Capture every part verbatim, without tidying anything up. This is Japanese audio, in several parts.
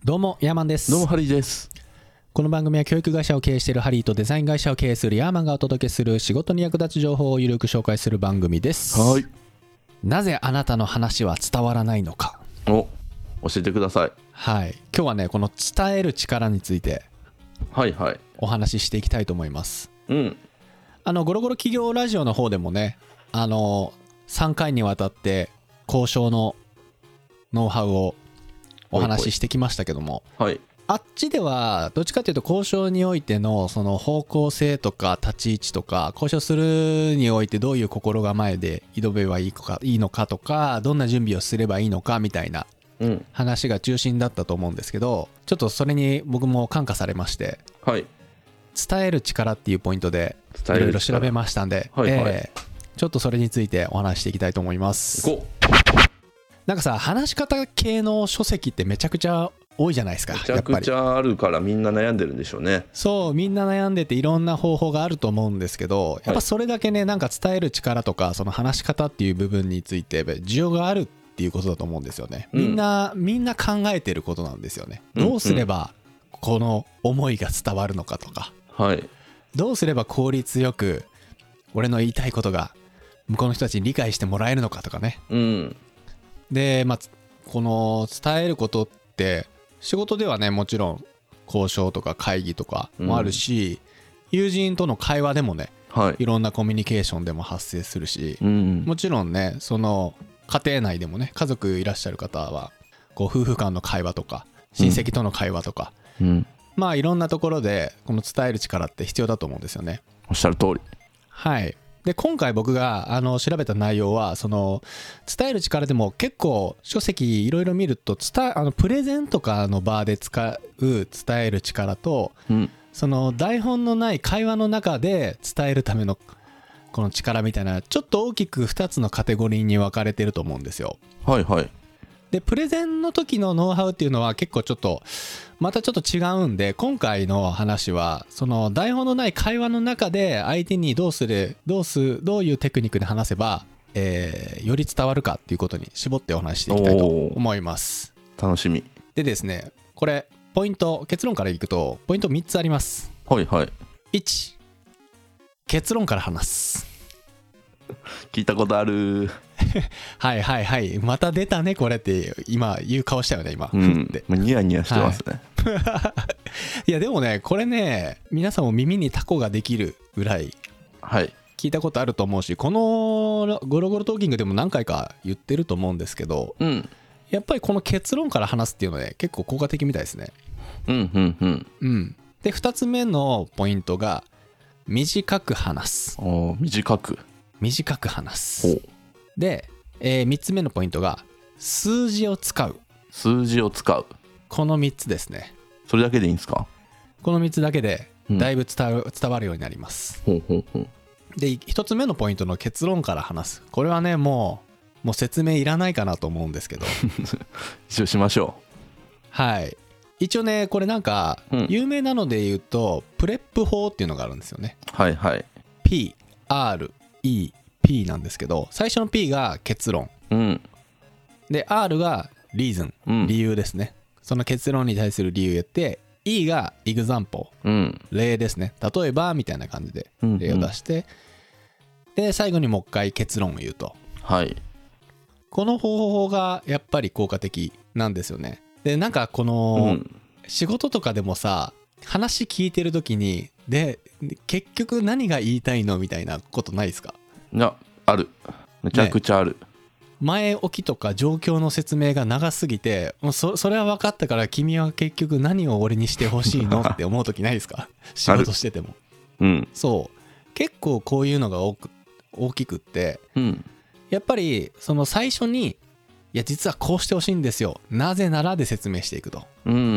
どうもヤーマンです。 どうもハリーです。 この番組は教育会社を経営しているハリーとデザイン会社を経営するヤーマンがお届けする仕事に役立つ情報をゆるく紹介する番組です。 はい。 なぜあなたの話は伝わらないのか。 お、教えてください。 はい。今日はねこの伝える力についてはいはい。 お話ししていきたいと思います。 うん。 あのゴロゴロ企業ラジオの方でもね、あのさんかいにわたって交渉のノウハウをお話ししてきましたけども、 はい。 あっちではどっちかというと交渉においてのその方向性とか立ち位置とか、交渉するにおいてどういう心構えで挑めばいいかいいのかとか、どんな準備をすればいいのかみたいな話が中心だったと思うんですけど、ちょっとそれに僕も感化されまして、 はい。 伝える力っていうポイントでい伝える力ろいろ調べましたんで、 はいはいえーちょっとそれについてお話ししていきたいと思います。 ごなんかさ、話し方系の書籍ってめちゃくちゃ多いじゃないですか。 めちゃくちゃあるからみんな悩んでるんでしょうね。 そう、みんな悩んでていろんな方法があると思うんですけど、やっぱそれだけね、なんか伝える力とかその話し方っていう部分について需要があるっていうことだと思うんですよね。みんな、うん、みんな考えてることなんですよね。どうすればこの思いが伝わるのかとか、 はい、 どうすれば効率よく俺の言いたいことが向こうの人たちに理解してもらえるのかとかね。 うん、 で、まあこの伝えることって仕事ではね、もちろん交渉とか会議とかもあるし、うん、友人との会話でもね、はい、いろんなコミュニケーションでも発生するし、うん、もちろんね、その家庭内でもね、家族いらっしゃる方はこう夫婦間の会話とか親戚との会話とか、うんうん、まあいろんなところでこの伝える力って必要だと思うんですよね。 おっしゃる通り。 はい。で今回僕があの調べた内容は、その伝える力でも結構書籍いろいろ見ると、伝あのプレゼンとかの場で使う伝える力と、うん、その台本のない会話の中で伝えるためのこの力みたいな、ちょっと大きくふたつのカテゴリーに分かれてると思うんですよ。 はいはい。 でプレゼンの時のノウハウっていうのは結構ちょっとまたちょっと違うんで、今回の話はその台本のない会話の中で相手にどうするどうすどういうテクニックで話せば、えー、より伝わるかっていうことに絞ってお話していきたいと思います。 楽しみ。 でですね、これポイント、結論からいくとポイントみっつあります。 はいはい。 いち、結論から話す。 聞いたことある。 はいはいはい、また出たねこれって今言う顔したよね今、 うん、ニヤニヤしてますね。 はい、いやでもね、これね、皆さんも耳にタコができるぐらい聞いたことあると思うし、このゴロゴロトーキングでも何回か言ってると思うんですけど、うん、やっぱりこの結論から話すっていうのはね、結構効果的みたいですね。 うんうんうんうん。 でふたつめのポイントが短く話す。 お、短く短く話す。で、えー、みっつめのポイントが数字を使う。 数字を使う。 このみっつですね。 それだけでいいんですか？ このみっつだけでだいぶ伝わ、うん、伝わるようになります。ほうほうほう。でひとつめのポイントの結論から話す。これはね、もうもう説明いらないかなと思うんですけど一応しましょう。 はい。一応ね、これなんか有名なので言うと、うん、プレップ法っていうのがあるんですよね。 はいはい。 ピーアールイーピー なんですけど、最初の P が結論、うん、で R がリーズン、うん、理由ですね。その結論に対する理由やって、 E が example、うん、例ですね。例えばみたいな感じで例を出して、うんうん、で最後にもう一回結論を言うと。 はい。 この方法がやっぱり効果的なんですよね。でなんかこの、うん、仕事とかでもさ、話聞いてる時にで結局何が言いたいのみたいなことないですか？ いや、ある。めちゃくちゃある、ね、 前置きとか状況の説明が長すぎて、もう そ, それは分かったから君は結局何を俺にしてほしいのって思う時ないですか？仕事してても。うん、そう結構こういうのが多く大きくって、うん、やっぱりその最初に、いや実はこうしてほしいんですよ、なぜならで説明していくと。 うんうん、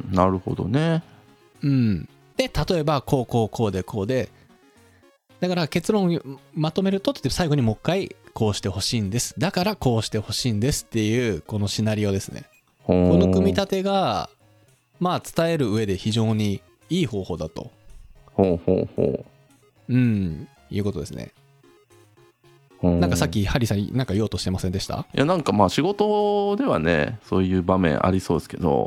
なるほどね。 うん。で例えばこうこうこうでこうで、だから結論をまとめるとって最後にもう一回こうしてほしいんです、だからこうしてほしいんですっていうこのシナリオですね。この組み立てがまあ伝える上で非常にいい方法だと。 ほうほうほう。うん、いうことですね。なんかさっきハリーさんなんか言おうとしてませんでした？ いや、なんかまあ仕事ではね、そういう場面ありそうですけど、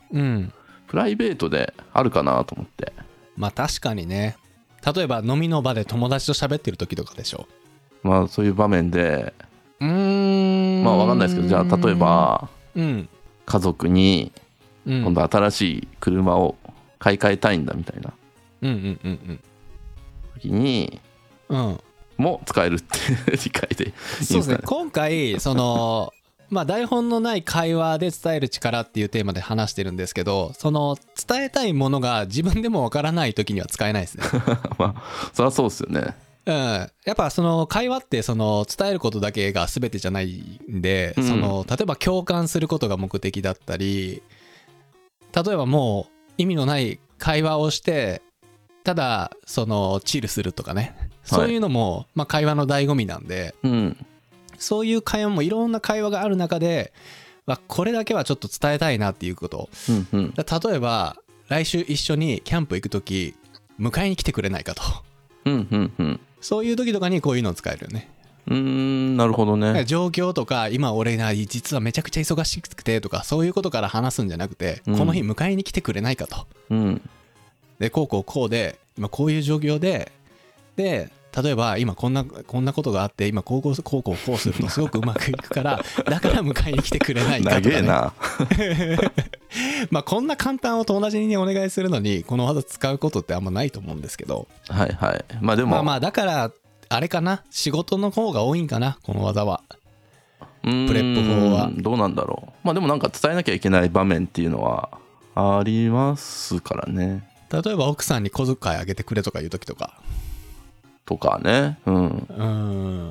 うん、 プライベートであるかなと思って。 まあ確かにね。例えば飲みの場で友達と喋ってる時とかでしょ。 まあそういう場面で、 うーん、 まあ分かんないですけど、じゃあ例えば、 うん、 家族にうん、 今度新しい車を買い替えたいんだみたいなうんうんうんうん時に、 うん、 も使えるっていう理解でいいんですかね。 そうですね。今回そのまあ台本のない会話で伝える力っていうテーマで話してるんですけど、その伝えたいものが自分でもわからない時には使えないですね。 まあそりゃそうですよね。 うん、やっぱその会話ってその伝えることだけが全てじゃないんで、 うん、 その例えば共感することが目的だったり、例えばもう意味のない会話をしてただそのチルするとかね、そういうのも、はい、まあ、会話の醍醐味なんで、 うん、 そういう会話もいろんな会話がある中で、まあ、これだけはちょっと伝えたいなっていうこと、 うんうん、 例えば来週一緒にキャンプ行く時迎えに来てくれないかと、 うんうんうん、 そういう時とかにこういうのを使えるよね。 うーん、なるほどね。 状況とか今俺が実はめちゃくちゃ忙しくてとかそういうことから話すんじゃなくて、うん、この日迎えに来てくれないかと、 うん、 でこうこうこうで今こういう状況でで例えば今こんなこんなことがあって今こうこうこうこうこうするとすごくうまくいくからだから迎えに来てくれないかとか、ね、 長えなまあこんな簡単を友達にお願いするのにこの技使うことってあんまないと思うんですけど、 はいはい、まあでもまあまあだからあれかな、仕事の方が多いんかなこの技は。プレップ法はどうなんだろう。まあでもなんか伝えなきゃいけない場面っていうのはありますからね。 例えば奥さんに小遣いあげてくれとかいう時とかとかね、うん、 うん。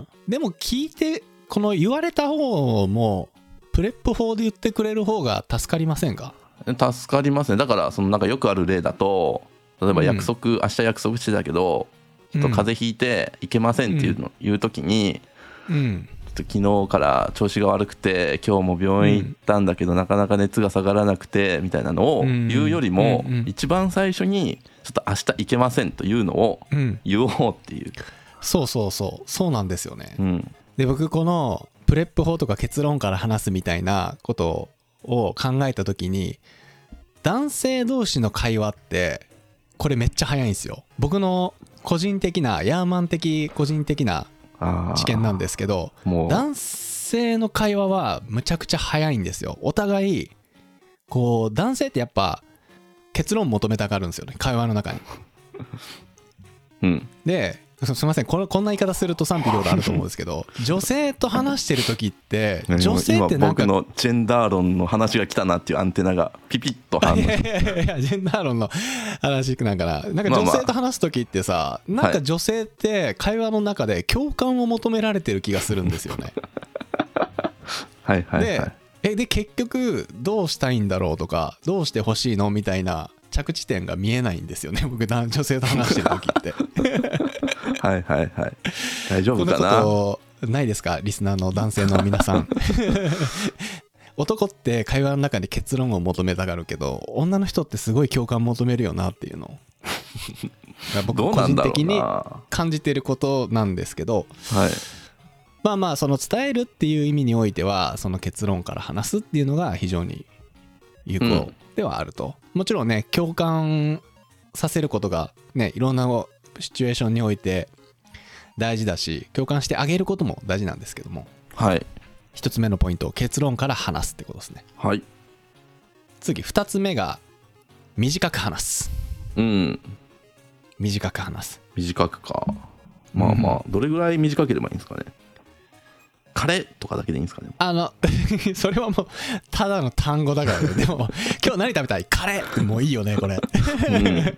でも聞いてこの言われた方もプレップ法で言ってくれる方が助かりませんか？ 助かりますね。だからそのなんかよくある例だと、例えば約束、うん、明日約束してたけどちょっと風邪ひいていけませんっていうの、うん、言う時に、うん、ちょっと昨日から調子が悪くて今日も病院行ったんだけど、うん、なかなか熱が下がらなくてみたいなのを言うよりも、うんうん、一番最初にちょっと明日行けませんというのを言おうっていう、うん、 そうそうそうそうなんですよね、 うん、 で僕このプレップ法とか結論から話すみたいなことを考えた時に、男性同士の会話ってこれめっちゃ早いんですよ。僕の個人的なヤーマン的個人的な知見なんですけど、男性の会話はむちゃくちゃ早いんですよ。お互いこう男性ってやっぱ結論求めたがるんですよね、会話の中に、 うん、 ですみません、これこんな言い方すると賛否両論あると思うんですけど女性と話してる時って女性ってなんか今僕のジェンダー論の話が来たなっていうアンテナがピピッと反応いやいやいやジェンダー論の話なんかな、なんか女性と話す時ってさ、まあまあ、なんか女性って会話の中で共感を求められてる気がするんですよねはいはい、はい、 でえで結局どうしたいんだろうとかどうしてほしいのみたいな着地点が見えないんですよね、僕女性と話してる時ってはいはいはい、大丈夫かな。 こんなことないですか、リスナーの男性の皆さん男って会話の中で結論を求めたがるけど女の人ってすごい共感求めるよなっていうの僕個人的に感じてることなんですけど、 はい、 まあまあその伝えるっていう意味においてはその結論から話すっていうのが非常に有効ではあると、うん、もちろんね共感させることがねいろんなシチュエーションにおいて大事だし共感してあげることも大事なんですけども、 はい、 一つ目のポイント、結論から話すってことですね。 はい。 次二つ目が短く話す。 うん。 短く話す。 短くか。まあまあ、うん、どれぐらい短ければいいんですかね。カレーとかだけでいいんですかね。 あのそれはもうただの単語だからね。でも今日何食べたい？カレー。もういいよねこれ。うん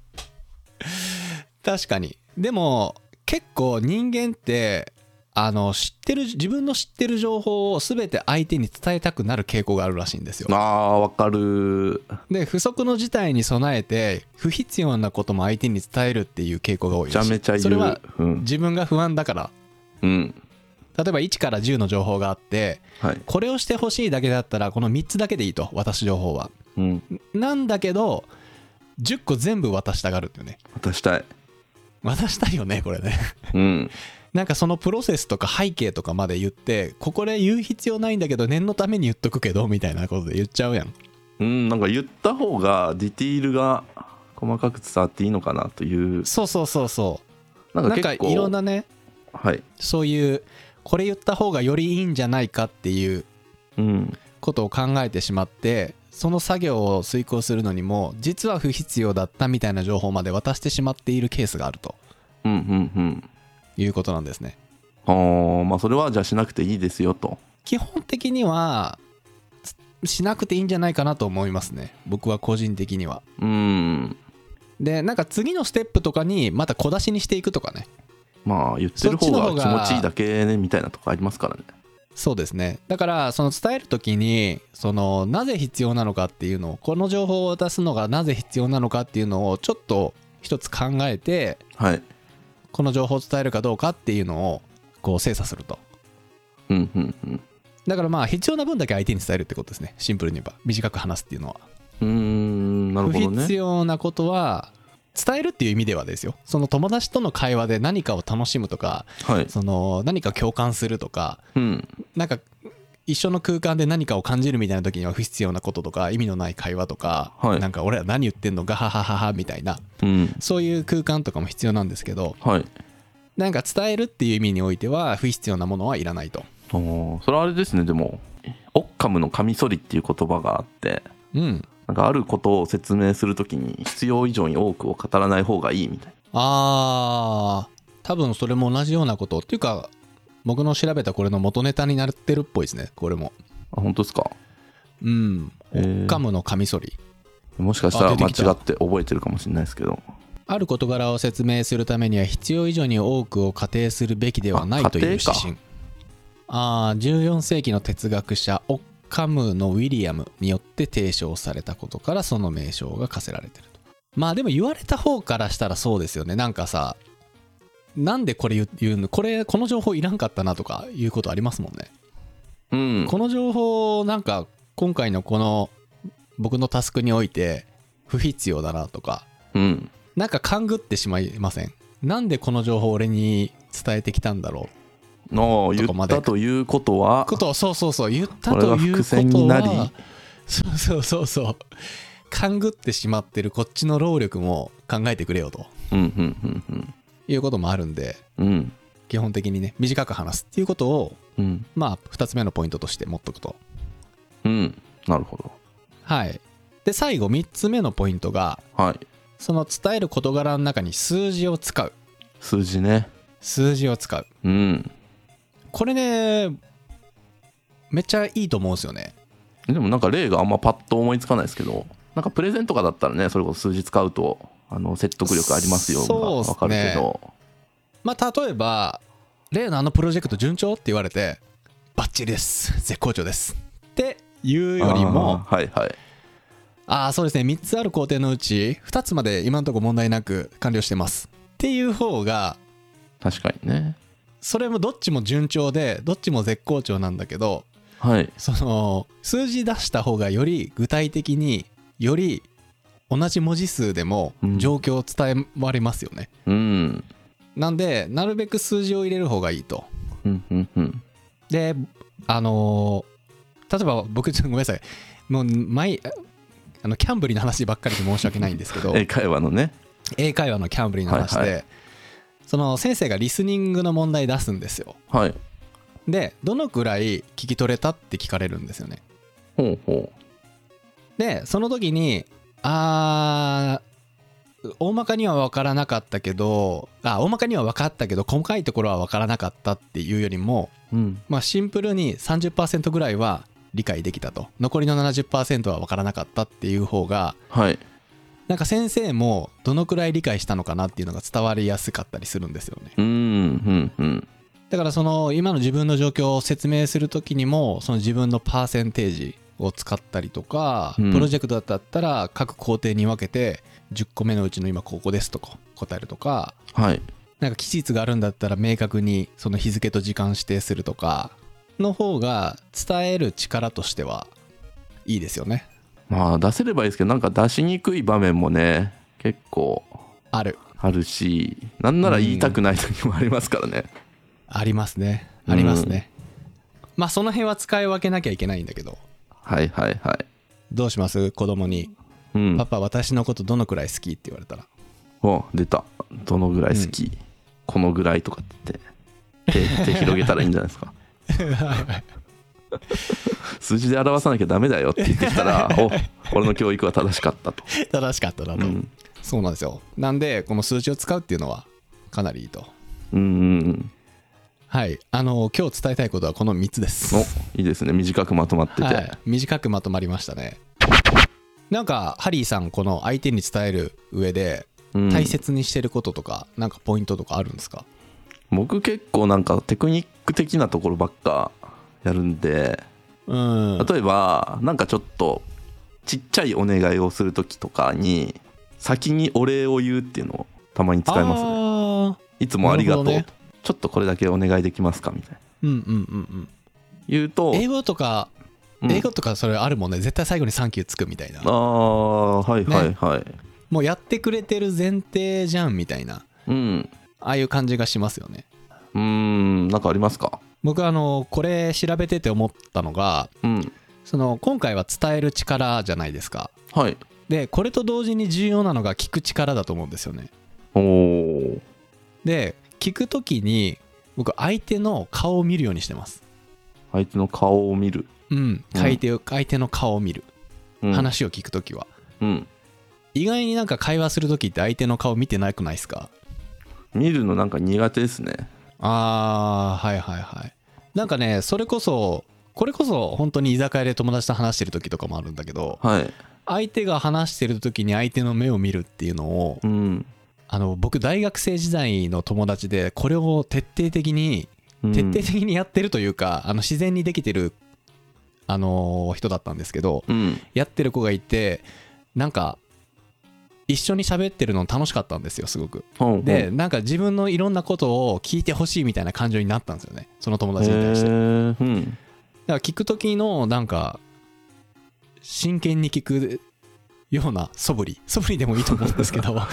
確かに。でも結構人間ってあの知ってる自分の知ってる情報を全て相手に伝えたくなる傾向があるらしいんですよ。 あーわかる。 で不測の事態に備えて不必要なことも相手に伝えるっていう傾向が多いらしい。 めちゃめちゃ言う。 それは自分が不安だから、 うん、 例えばいちからじゅうの情報があって、はい、これをしてほしいだけだったらこのみっつだけでいいと、渡す情報は、うん、なんだけどじゅっこ全部渡したがるっていうね。 渡したい渡したいよねこれねうん、 なんかそのプロセスとか背景とかまで言ってここで言う必要ないんだけど念のために言っとくけどみたいなことで言っちゃうやん。 うんなんか言った方がディティールが細かく伝わっていいのかなという。 そうそうそうそうなんか結構いろんなね、 はい、 そういうこれ言った方がよりいいんじゃないかっていうことを考えてしまって、その作業を遂行するのにも実は不必要だったみたいな情報まで渡してしまっているケースがあると、 うんうんうん、 いうことなんですね。 あまあそれはじゃあしなくていいですよと。 基本的にはしなくていいんじゃないかなと思いますね、僕は個人的には。 うんでなんか次のステップとかにまた小出しにしていくとかね。 まあ言ってる方が気持ちいいだけねみたいなとこありますからね。 そうですね。だからその伝えるときにそのなぜ必要なのかっていうのを、この情報を渡すのがなぜ必要なのかっていうのをちょっと一つ考えて、 はい、 この情報を伝えるかどうかっていうのをこう精査すると。 うんうんうん。 だからまあ必要な分だけ相手に伝えるってことですね。シンプルに言えば短く話すっていうのは。 うーんなるほどね。 不必要なことは伝えるっていう意味ではですよ、その友達との会話で何かを楽しむとか、 はい、 その何か共感するとか、 うん、 なんか一緒の空間で何かを感じるみたいな時には不必要なこととか意味のない会話とか、 はい、 なんか俺ら何言ってんのガハハハハみたいな、 うん、 そういう空間とかも必要なんですけど、 はい、 なんか伝えるっていう意味においては不必要なものはいらないと。 おそれはあれですね。でもオッカムのカミソリっていう言葉があって、 うん、 なんかあることを説明するときに必要以上に多くを語らない方がいいみたいな。 あー多分それも同じようなことっていうか、僕の調べたこれの元ネタになってるっぽいですね、これも。 あ本当ですか。 うんオッカムのカミソリ、 もしかしたら間違って覚えてるかもしれないですけど、 ある事柄を説明するためには必要以上に多くを仮定するべきではないという指針。ああじゅうよん世紀の哲学者オッカムのウィリアムによって提唱されたことからその名称が課せられてると。まあでも言われた方からしたらそうですよね。なんかさ、なんでこれ言うの、これこの情報いらんかったなとかいうことありますもんね。 うん、 この情報なんか今回のこの僕のタスクにおいて不必要だなとか、 うん、 なんか勘ぐってしまいません？なんでこの情報を俺に伝えてきたんだろう。 あ言ったということはことそうそうそう言ったということはそうそうそうそう勘ぐってしまってるこっちの労力も考えてくれよと、 うんうんうんうん、 いうこともあるんで、 うん、 基本的にね短く話すっていうことを、 うん、 まあふたつめのポイントとして持っとくと。 うんなるほど。 はい。で最後みっつめのポイントが、 はい、 その伝える事柄の中に数字を使う。 数字ね。 数字を使う。 うん。 これねめっちゃいいと思うんですよね。 でもなんか例があんまパッと思いつかないですけど、なんかプレゼンとかだったらねそれこそ数字使うとあの説得力ありますよが分かるけど、 まあ例えば例のあのプロジェクト順調って言われてバッチリです絶好調ですっていうよりも、 はいはい、 ああそうですねみっつある工程のうちふたつまで今のところ問題なく完了してますっていう方が確かにね。 それもどっちも順調でどっちも絶好調なんだけど、 はい、 その数字出した方がより具体的により同じ文字数でも状況を伝えられますよね、 うん、 なんでなるべく数字を入れる方がいいと、 うんうんうん、 であのー、例えば僕ちょっとごめんなさいもう毎あのキャンブリの話ばっかりで申し訳ないんですけど英会話のね英会話のキャンブリの話で、はいはい、その先生がリスニングの問題出すんですよ。 はい。 でどのくらい聞き取れたって聞かれるんですよね。 ほうほう。でその時にあー大まかには分からなかったけどあ大まかには分かったけど細かいところは分からなかったっていうよりも、うん、まあシンプルに さんじゅっパーセント ぐらいは理解できたと、残りの ななじゅっパーセント は分からなかったっていう方が、 はい、 なんか先生もどのくらい理解したのかなっていうのが伝わりやすかったりするんですよね。 うんうんうん。 だからその今の自分の状況を説明するときにもその自分のパーセンテージを使ったりとか、うん、プロジェクトだったら各工程に分けてじゅっこめのうちの今ここですと答えるとか、 はい、 なんか期日があるんだったら明確にその日付と時間指定するとかの方が伝える力としてはいいですよね。 まあ出せればいいですけどなんか出しにくい場面もね結構あるあるし、なんなら言いたくない時もありますからね、 うん、ありますねありますね、うん、まあその辺は使い分けなきゃいけないんだけど、 はいはいはい。 どうします？子供に、うん、パパ私のことどのくらい好きって言われたら。 お、出た。どのぐらい好き、うん、このぐらいとかって言って手, 手広げたらいいんじゃないですか。はいはい、数字で表さなきゃダメだよって言ってきたらお、俺の教育は正しかったと。 正しかったなと、うん、そうなんですよ。なんでこの数字を使うっていうのはかなりいいと。うんうんうん、はい、あの今日伝えたいことはこのみっつです。 お、いいですね。短くまとまってて、はい、 短くまとまりましたね。なんかハリーさん、この相手に伝える上で大切にしてることとか、うん、なんかポイントとかあるんですか？ 僕結構なんかテクニック的なところばっかやるんで、うん、例えばなんかちょっとちっちゃいお願いをする時とかに先にお礼を言うっていうのをたまに使いますね。いつもありがとう、ね、ちょっとこれだけお願いできますかみたいな、うんうんうんうん、言うと、 英語とか英語とかそれあるもんね、絶対最後にサンキューつくみたいな。ああ、はいはいはい、ね、 もうやってくれてる前提じゃんみたいな、うん、ああいう感じがしますよね。 うーん、なんかありますか？ 僕あのこれ調べてて思ったのが、うん、その今回は伝える力じゃないですか。はい。でこれと同時に重要なのが聞く力だと思うんですよね。おー。で聞くときに僕相手の顔を見るようにしてます。 相手の顔を見る。 うん。相手を、相手の顔を見る、うん、話を聞くときは、うん、意外になんか会話するときって相手の顔見てなくないですか？ 見るのなんか苦手ですね。 あー、はいはいはい。なんかね、それこそこれこそ本当に居酒屋で友達と話してる時とかもあるんだけど、はい、相手が話してる時に相手の目を見るっていうのを、うん、あの僕大学生時代の友達でこれを徹底的に徹底的にやってるというか、あの自然にできてるあの人だったんですけど、うん、やってる子がいて、なんか一緒に喋ってるの楽しかったんですよ、すごく。うんうん、でなんか自分のいろんなことを聞いてほしいみたいな感情になったんですよね、その友達に対して。うん、だから聞く時のなんか真剣に聞くような素振り素振りでもいいと思うんですけど、うん、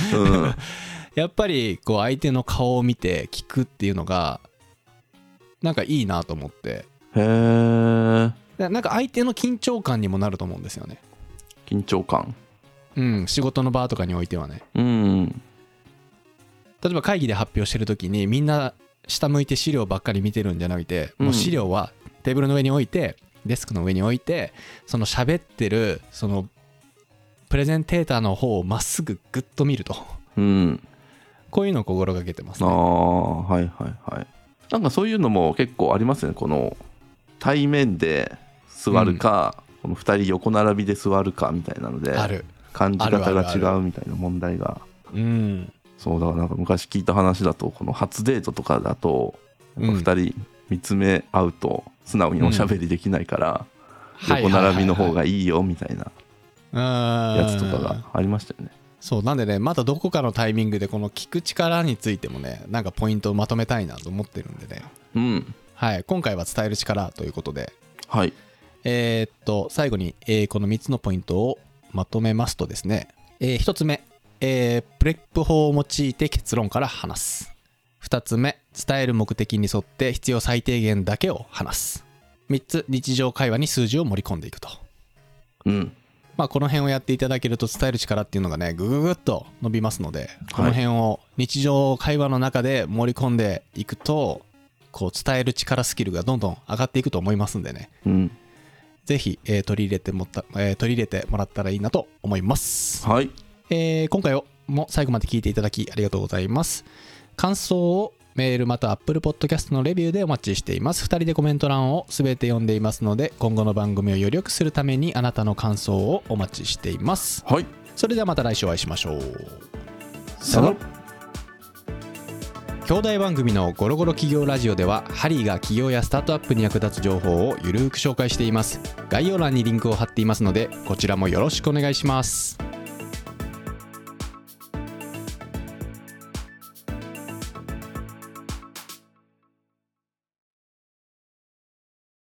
やっぱりこう相手の顔を見て聞くっていうのがなんかいいなと思って。へー。なんか相手の緊張感にもなると思うんですよね。 緊張感。 うん、仕事の場とかにおいてはね。うん。例えば会議で発表してる時にみんな下向いて資料ばっかり見てるんじゃなくて、もう資料はテーブルの上に置いて、デスクの上に置いて、その喋ってるそのプレゼンテーターの方をまっすぐグッと見ると。うん。こういうのを心がけてますね。ああ、 はいはいはい。なんかそういうのも結構ありますね。この対面で座るか、うん、このふたり横並びで座るかみたいなので、ある。感じ方が違うみたいな問題が。うん。そうだからなんか昔聞いた話だと、この初デートとかだとふたり見つめ合うと素直におしゃべりできないから、うん、横並びの方がいいよみたいなやつとかがありましたよね。 そうなんでね、またどこかのタイミングでこの聞く力についてもね、なんかポイントをまとめたいなと思ってるんでね。うん。はい、今回は伝える力ということで、はい。えー、っと最後に、えー、このみっつのポイントをまとめますとですね、えー、ひとつめ、えー、プレップ法を用いて結論から話す。ふたつめ、伝える目的に沿って必要最低限だけを話す。みっつ、日常会話に数字を盛り込んでいくと。うん。まあこの辺をやっていただけると伝える力っていうのがね、ぐぐぐっと伸びますので、この辺を日常会話の中で盛り込んでいくと、こう伝える力スキルがどんどん上がっていくと思いますんでね。うん。ぜひ、えー、取り入れてもった、えー、取り入れてもらったらいいなと思います。はい。えー、今回も最後まで聞いていただきありがとうございます。感想をメールまた Apple Podcast のレビューでお待ちしています。ふたりでコメント欄をすべて読んでいますので、今後の番組をより良くするためにあなたの感想をお待ちしています。はい。それではまた来週お会いしましょう。さよなら。兄弟番組のゴロゴロ企業ラジオでは、ハリーが企業やスタートアップに役立つ情報をゆるーく紹介しています。概要欄にリンクを貼っていますので、こちらもよろしくお願いします。